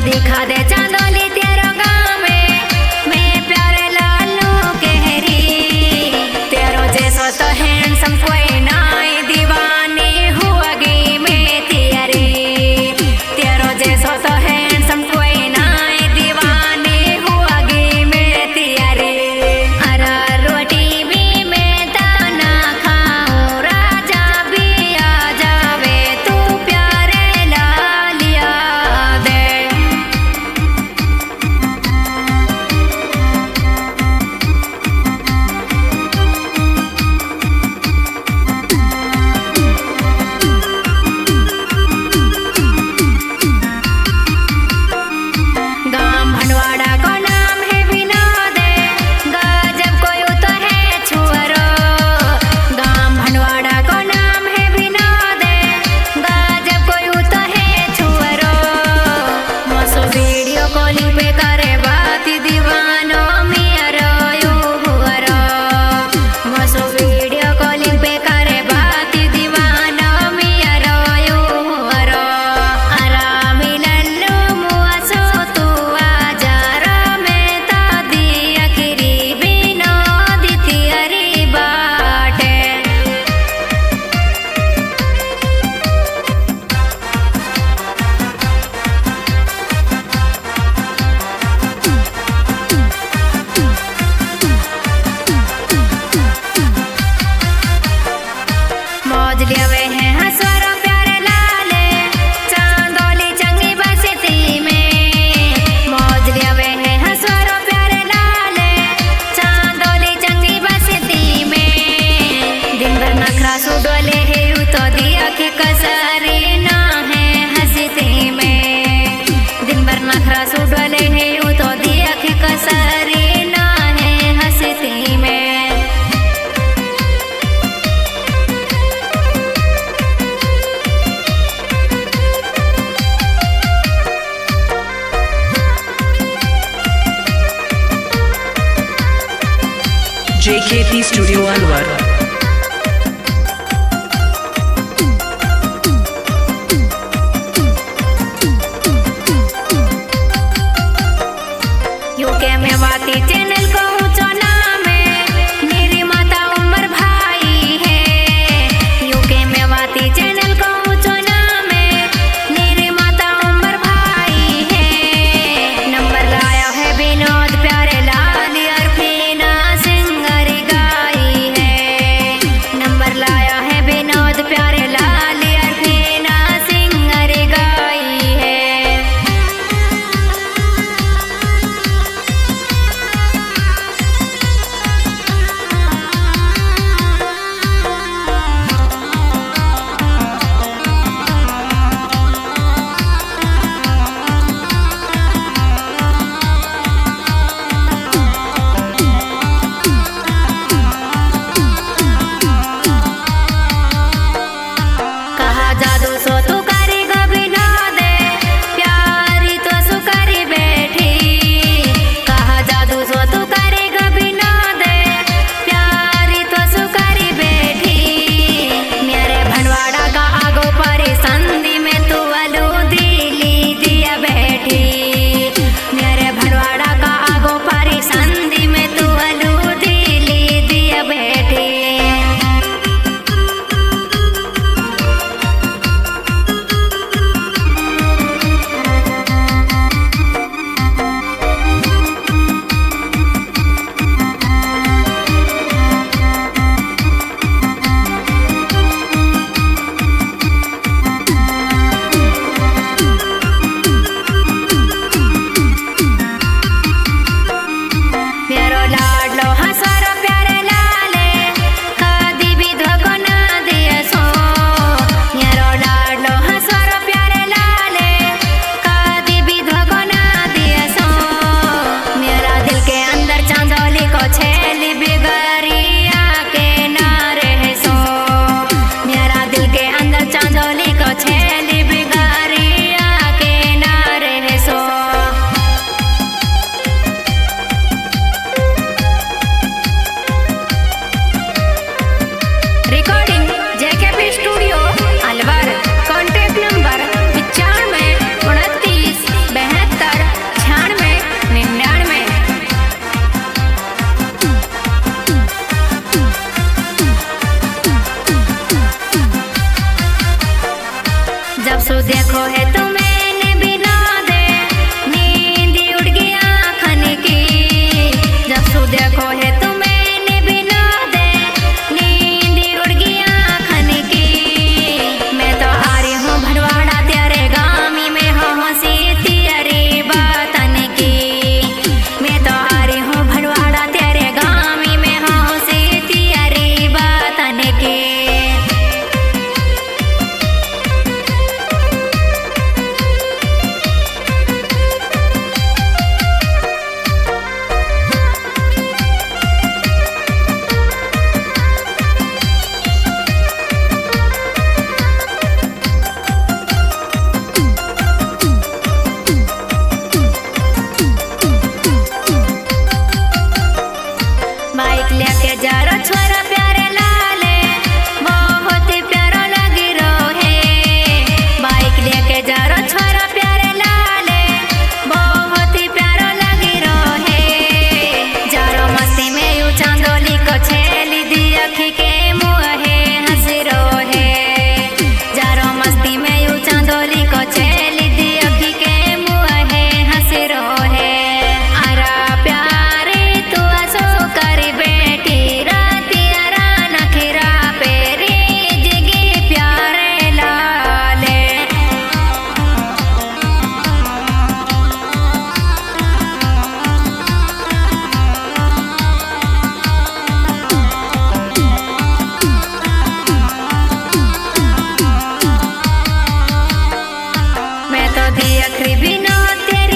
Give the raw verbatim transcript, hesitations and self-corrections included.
दिखा दे चांदोली तेरे गाँव में, मैं प्यारे लालू कहरी। तेरो जैसा तो हैंडसम कोई ना, दीवानी हुआगी मैं तेरी। तेरो जैसा तो हैंडसम कोई ना, दीवानी हुआगी मैं तेरी। अरा रोटी भी मैं दाना खाऊं, राजा भी आ जावे, तू प्यारे लाल याद है। गाम भंडवाड़ा को नाम है विनोद, गजब कोई तो है छुअरो। गाम भंडवाड़ा को नाम है विनोद, गजब कोई तो है छुअरो। मसो वीडियो कॉलिंग पे करे बात, दीवानो मियरो यू हुअरो। मसो वीडियो कॉलिंग पे करे बात, दीवानो मियरो यू हुअरो। आरामी लल्लू मुआसो तू आजा रो, मैं ता दिया किरी विनोद तियरी बाटे। मौज लियावे हैं हंसवारो प्यारे लाले, चांदोली चंगी बस्ती में। मौज लियावे हैं हंसवारो प्यारे लाले, चांदोली चंगी बस्ती में। दिन भर नखरा सुडोले है यू तो दिया के कसरे ना है हंसती में। दिन भर नखरा सुडोले है यू तो दिया के कसरे ना है हंसती में। J K T Studio Alwar.